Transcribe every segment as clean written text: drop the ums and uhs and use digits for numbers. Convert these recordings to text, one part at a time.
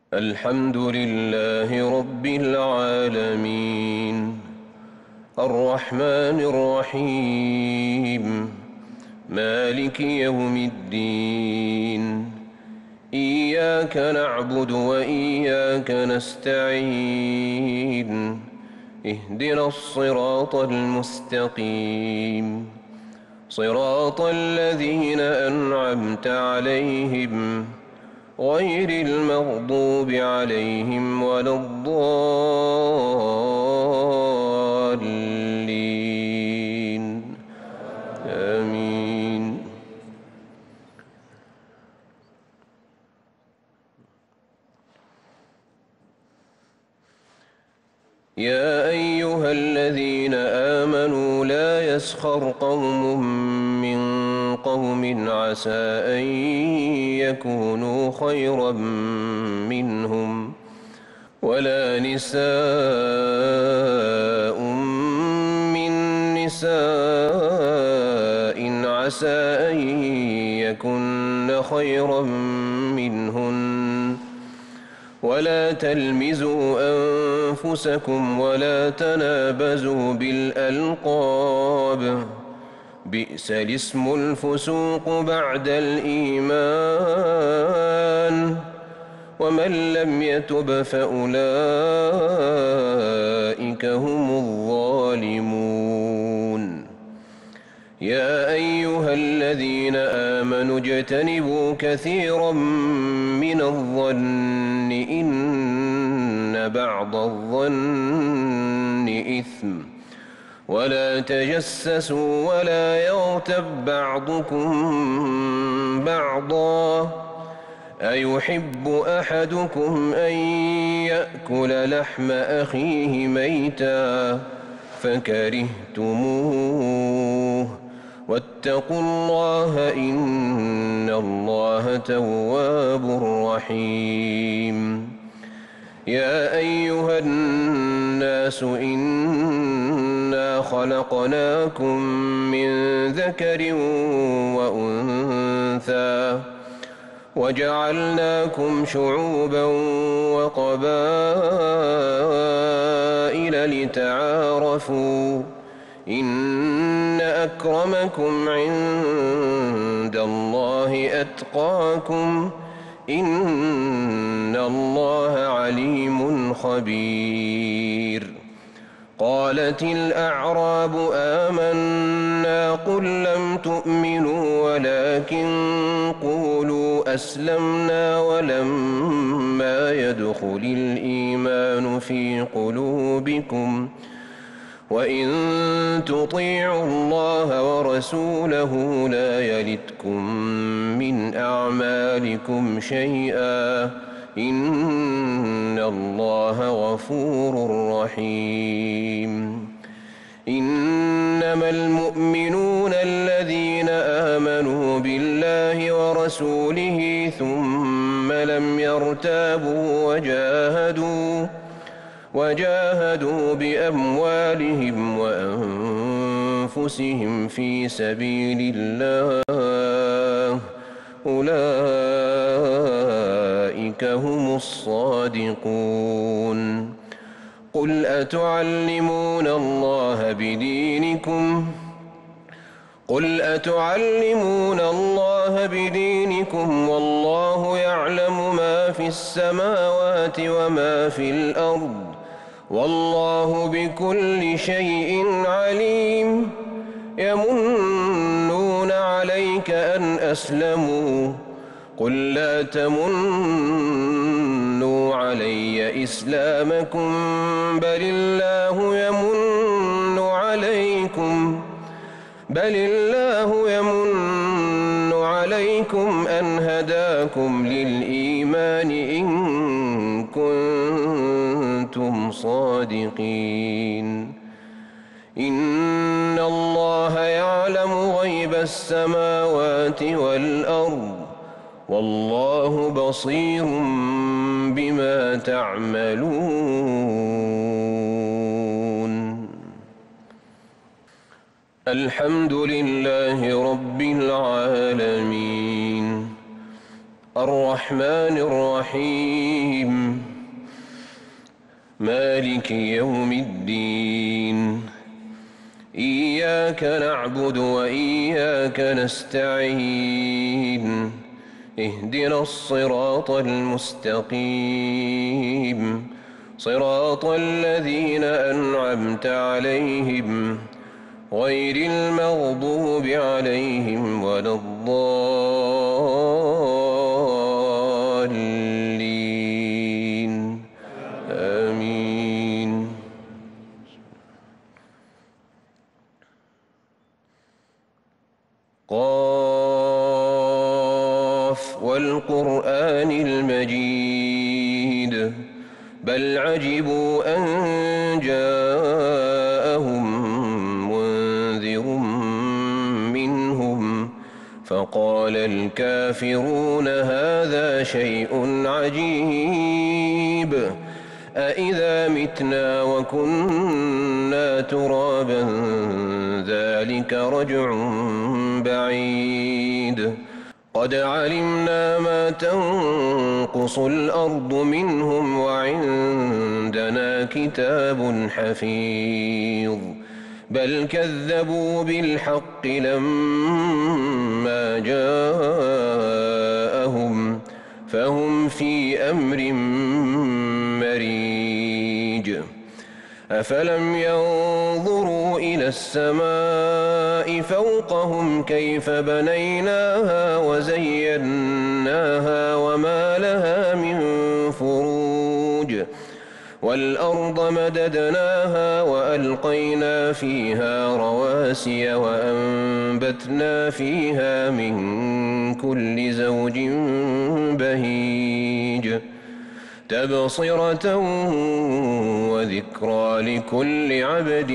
الحمد لله رب العالمين الرحمن الرحيم مالك يوم الدين إياك نعبد وإياك نستعين اهدنا الصراط المستقيم صراط الذين أنعمت عليهم غير المغضوب عليهم ولا الضالين آمين. يا أيها الذين آمنوا لا يسخر قوم من قوم عسى أن يكونوا خيرا منهم ولا نساء من نساء عسى أن يكن خيرا منهن ولا تلمزوا أنفسكم ولا تنابزوا بالألقاب بئس الاسم الفسوق بعد الإيمان ومن لم يتب فأولئك هم الظالمون. يا أيها الذين آمنوا اجتنبوا كثيرا من الظن إن بعض الظن إثم ولا تجسسوا ولا يغتب بعضكم بعضا أيحب أحدكم أن يأكل لحم أخيه ميتا فكرهتموه واتقوا الله إن الله تواب رحيم. يا أيها الناس إنا خلقناكم من ذكر وأنثى وجعلناكم شعوبا وقبائل لتعارفوا إن أكرمكم عند الله أتقاكم إن الله عليم خبير. قالت الأعراب آمنا قل لم تؤمنوا ولكن قولوا أسلمنا ولما يدخل الإيمان في قلوبكم وإن تطيعوا الله ورسوله لا يلتكم من أعمالكم شيئا إن الله غفور رحيم. إنما المؤمنون الذين آمنوا بالله ورسوله ثم لم يرتابوا وجاهدوا بأموالهم وأنفسهم في سبيل الله أولئك هم الصادقون. قل أتعلمون الله بدينكم والله يعلم ما في السماوات وما في الأرض والله بكل شيء عليم. يمنون عليك أن أسلموا قل لا تمنوا علي إسلامكم بل الله يمن عليكم أن هداكم للإيمان إن كنتم صادقين. إن الله يعلم غيب السماوات والأرض والله بصير بما تعملون. الحمد لله رب العالمين الرحمن الرحيم مالك يوم الدين إياك نعبد وإياك نستعين اهدنا الصراط المستقيم صراط الذين أنعمت عليهم غير المغضوب عليهم ولا الضالين آمين. قاف والقرآن المجيد بل عجبوا أن جاءهم منذر منهم فقال الكافرون هذا شيء عجيب أإذا متنا وكنا ترابا ذلك رجع بعيد قد علمنا ما تنقص الأرض منهم وعندنا كتاب حفيظ بل كذبوا بالحق لما جاءهم فهم في أمر مريج أفلم ينظروا إلى السماء فوقهم كيف بنيناها وزيناها وما لها من فروج والأرض مددناها وألقينا فيها رواسي وأنبتنا فيها من كل زوج بهيج تبصرة وذكرى لكل عبد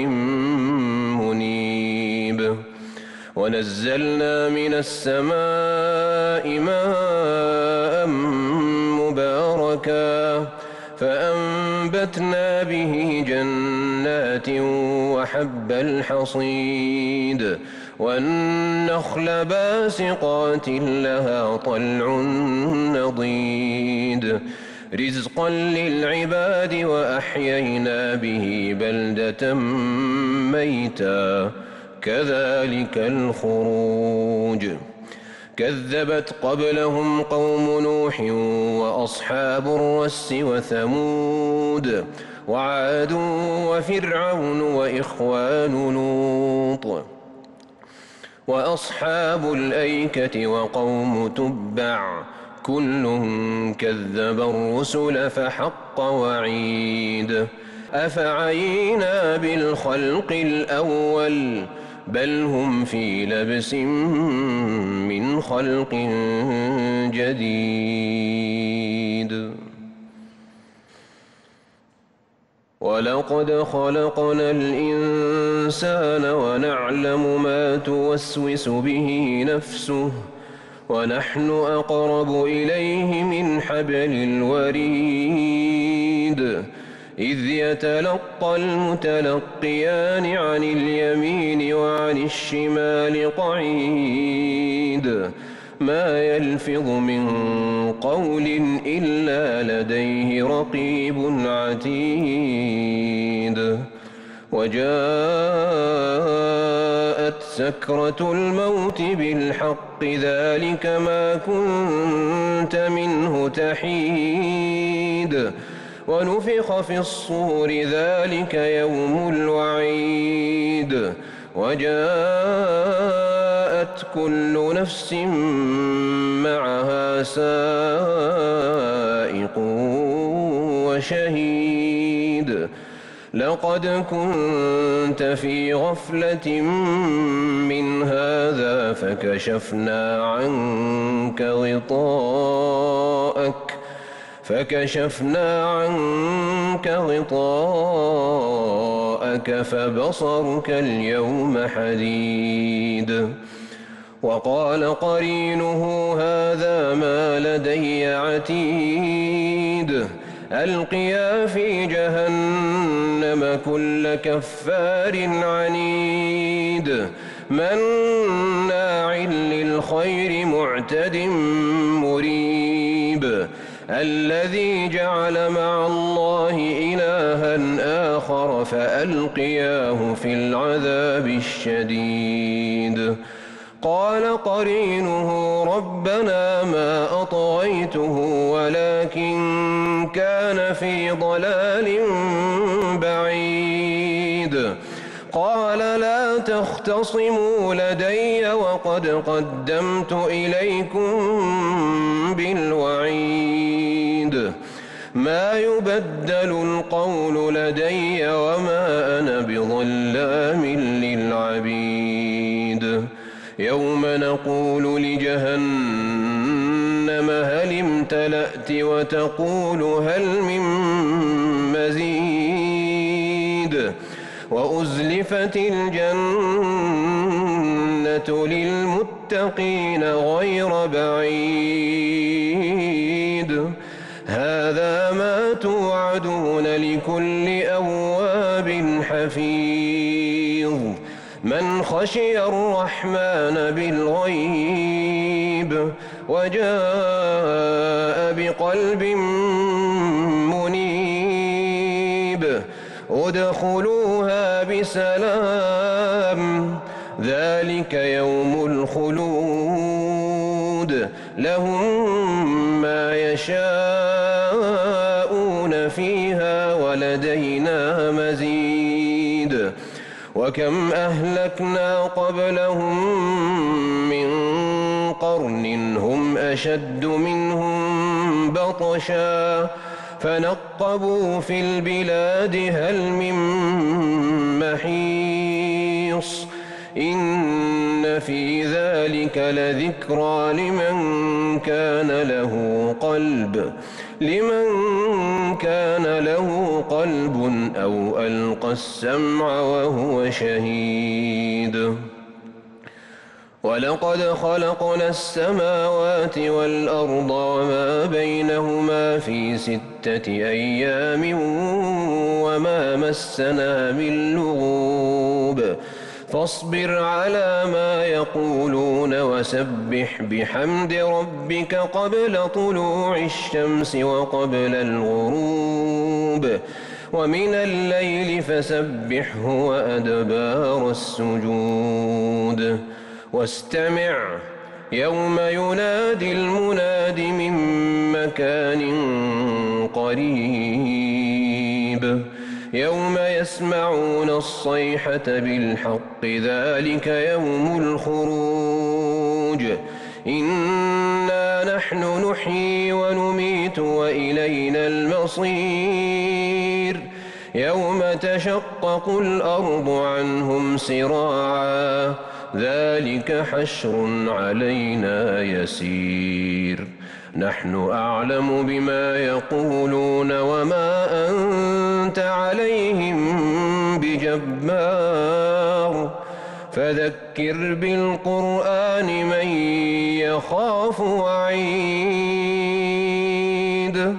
منيب ونزلنا من السماء ماء مباركا فأنبتنا به جنات وحب الحصيد والنخل باسقات لها طلع نضيد رزقا للعباد وأحيينا به بلدة ميتا كذلك الخروج كذبت قبلهم قوم نوح وأصحاب الرس وثمود وعاد وفرعون وإخوان لوط وأصحاب الأيكة وقوم تبع كل كذب الرسل فحق وعيد أفعينا بالخلق الأول بل هم في لبس من خلق جديد ولقد خلقنا الإنسان ونعلم ما توسوس به نفسه ونحن أقرب إليه من حبل الوريد إذ يتلقى المتلقيان عن اليمين وعن الشمال قعيد ما يلفظ من قول إلا لديه رقيب عتيد وجاءت سكرة الموت بالحق ذلك ما كنت منه تحيد ونفخ في الصور ذلك يوم الوعيد وجاءت كل نفس معها سائق وشهيد لقد كنت في غفلة من هذا فكشفنا عنك غطاءك فبصرك اليوم حديد وقال قرينه هذا ما لدي عتيد ألقيا في جهنم كل كفار عنيد مناع للخير معتد مريد الذي جعل مع الله إلها آخر فألقياه في العذاب الشديد قال قرينه ربنا ما أطغيته ولكن كان في ضلال بعيد قال لا تختصموا لدي وقد قدمت إليكم بالوعيد ما يبدل القول لدي وما أنا بظلام للعبيد يوم نقول لجهنم هل امتلأت وتقول هل من مزيد وأزلفت الجنة للمتقين غير بعيد هذا ما توعدون لكل أواب حفيظ من خشي الرحمن بالغيب وجاء بقلب منيب ادخلوها بسلام ذلك يوم الخلود لهم ما يشاءون فيها ولدينا مزيد وكم أهلكنا قبلهم من قرن هم أشد منهم بطشا فنقبوا في البلاد هل من محيص إن في ذلك لذكرى لمن كان له قلب أو ألقى السمع وهو شهيد ولقد خلقنا السماوات والأرض وما بينهما في 6 أيام وما مسنا من لغوب فاصبر على ما يقولون وسبح بحمد ربك قبل طلوع الشمس وقبل الغروب ومن الليل فسبحه وأدبار السجود واستمع يوم ينادي المناد من مكان قريب يوم يسمعون الصيحة بالحق ذلك يوم الخروج إنا نحن نحيي ونميت وإلينا المصير يوم تشقق الأرض عنهم سراعا ذلك حشر علينا يسير نحن أعلم بما يقولون وما أنت عليهم بجبار فذكر بالقرآن من يخاف وعيد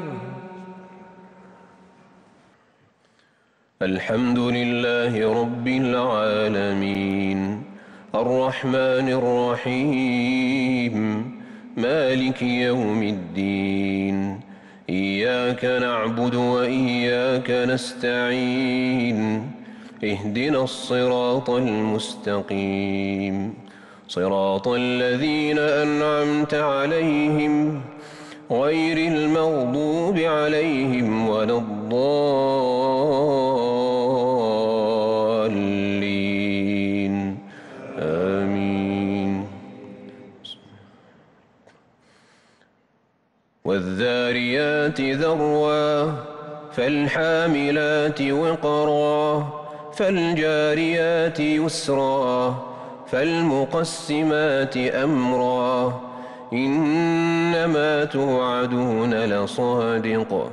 الحمد لله رب العالمين الرحمن الرحيم مالك يوم الدين إياك نعبد وإياك نستعين اهدنا الصراط المستقيم صراط الذين أنعمت عليهم غير المغضوب عليهم ولا الضالين آمين والذاريات ذروا فالحاملات وقرا فالجاريات يسرا فالمقسمات أمرا إنما توعدون لصادق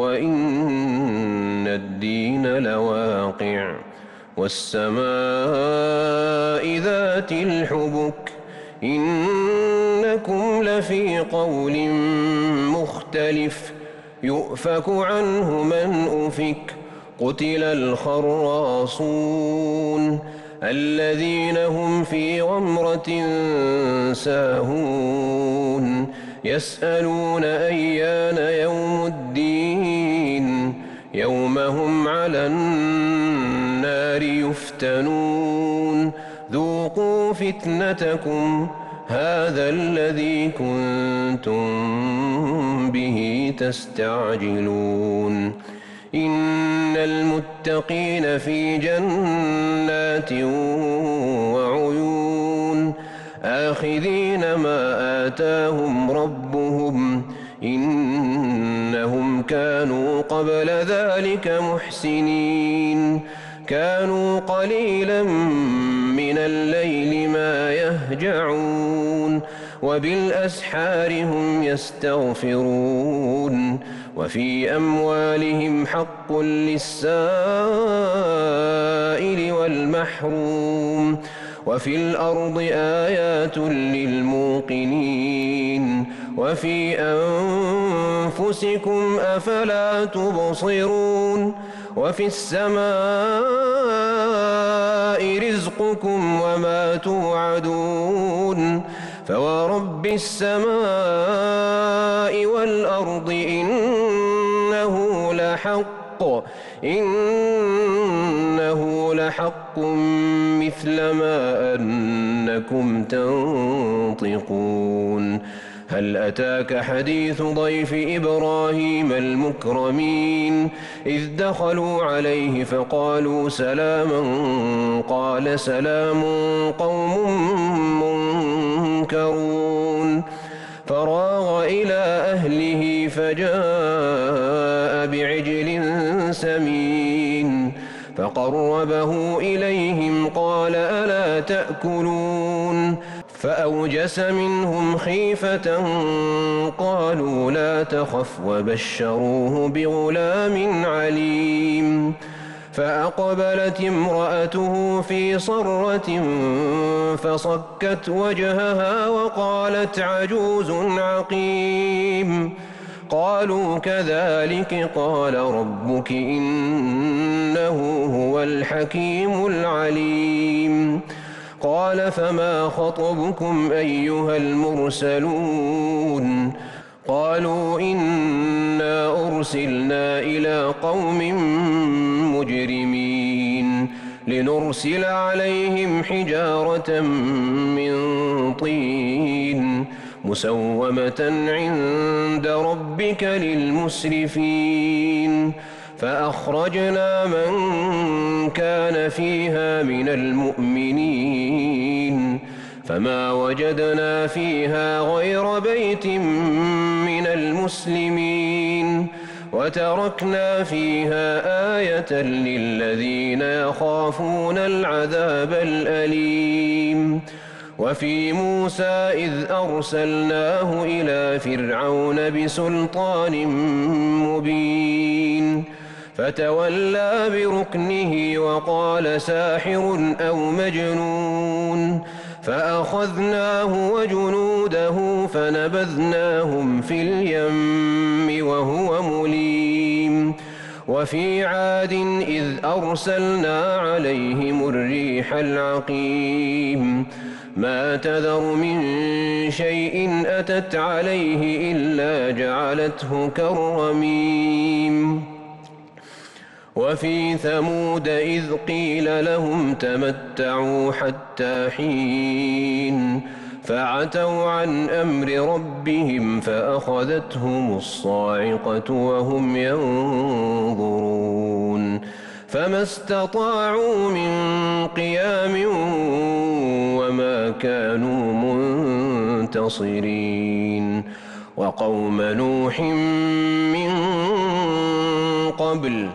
وإن الدين لواقع والسماء ذات الحبك إنكم لفي قول مختلف يؤفك عنه من أفك قتل الخراصون الذين هم في غمرة ساهون يسألون أيان يوم الدين يوم هم على النار يفتنون ذوقوا فتنتكم هذا الذي كنتم به تستعجلون إن المتقين في جنات وعيون آخذين ما آتاهم ربهم إنهم كانوا قبل ذلك محسنين كانوا قليلا من الليل ما يهجعون وبالأسحار هم يستغفرون وفي أموالهم حق للسائل والمحروم وفي الأرض آيات للموقنين وفي أنفسكم أفلا تبصرون وفي السماء رزقكم وما توعدون فورب السماء والأرض إنه لحق مثل ما أنكم تنطقون هل أتاك حديث ضيف إبراهيم المكرمين إذ دخلوا عليه فقالوا سلاما قال سلام قوم منكرون فراغ إلى أهله فجاء بعجل سمين فقربه إليهم قال ألا تأكلون فأوجس منهم خيفة قالوا لا تخف وبشروه بغلام عليم فأقبلت امرأته في صرة فصكت وجهها وقالت عجوز عقيم قالوا كذلك قال ربك إنه هو الحكيم العليم قال فما خطبكم أيها المرسلون قالوا إنا أرسلنا إلى قوم مجرمين لنرسل عليهم حجارة من طين مسومة عند ربك للمسرفين فأخرجنا من كان فيها من المؤمنين فما وجدنا فيها غير بيت من المسلمين وتركنا فيها آية للذين يخافون العذاب الأليم وفي موسى إذ أرسلناه إلى فرعون بسلطان مبين فتولى بركنه وقال ساحر أو مجنون فأخذناه وجنوده فنبذناهم في اليم وهو مليم وفي عاد إذ أرسلنا عليهم الريح العقيم ما تذر من شيء أتت عليه إلا جعلته كالرميم وفي ثمود إذ قيل لهم تمتعوا حتى حين فعتوا عن أمر ربهم فأخذتهم الصاعقة وهم ينظرون فما استطاعوا من قيام وما كانوا منتصرين وقوم نوح من قبل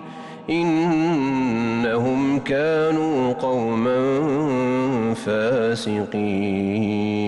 إنهم كانوا قوما فاسقين